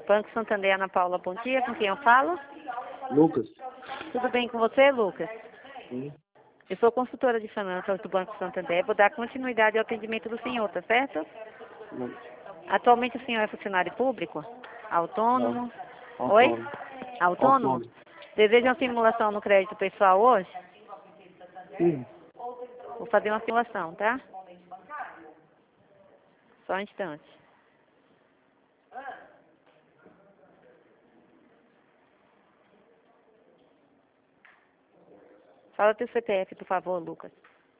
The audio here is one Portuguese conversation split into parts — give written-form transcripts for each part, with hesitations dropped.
Banco Santander, Ana Paula, bom dia. Com quem eu falo? Lucas. Tudo bem com você, Lucas? Sim. Eu sou consultora de finanças do Banco Santander. Vou dar continuidade ao atendimento do senhor, tá certo? Não. Atualmente o senhor é funcionário público? Autônomo? Não. Oi? Autônomo. Autônomo? Deseja uma simulação no crédito pessoal hoje? Sim. Vou fazer uma simulação, tá? Só um instante. Fala teu CPF, por favor, Lucas.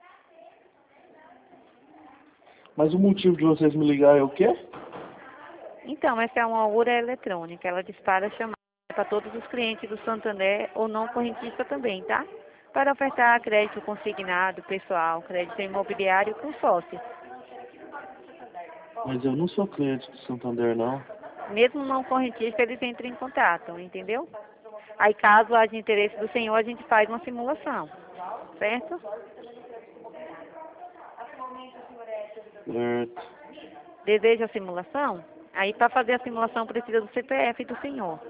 Mas o motivo de vocês me ligarem é o quê? Então, essa é uma URA eletrônica. Ela dispara chamada para todos os clientes do Santander ou não correntista também, tá? Para ofertar crédito consignado, pessoal, crédito imobiliário com sócio. Mas eu não sou cliente do Santander, não. Mesmo não correntista, eles entram em contato, entendeu? Aí, caso haja interesse do senhor, a gente faz uma simulação, certo? Certo. Deseja a simulação? Aí, para fazer a simulação, precisa do CPF do senhor.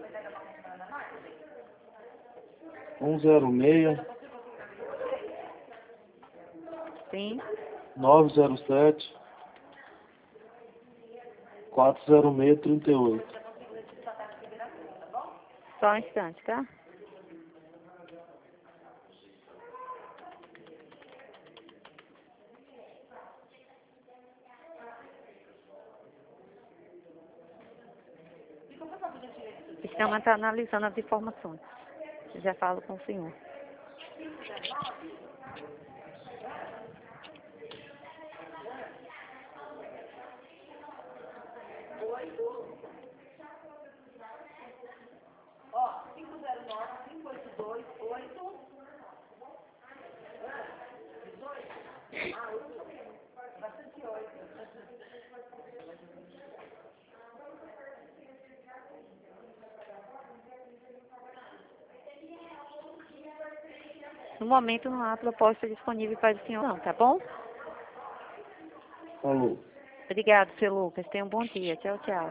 106 Sim? 907 406 38. Só um instante, tá? O sistema está analisando as informações. Eu já falo com o senhor. No momento não há proposta disponível para o senhor, não, tá bom? Falou. Obrigado, seu Lucas. Tenha um bom dia. Tchau, tchau.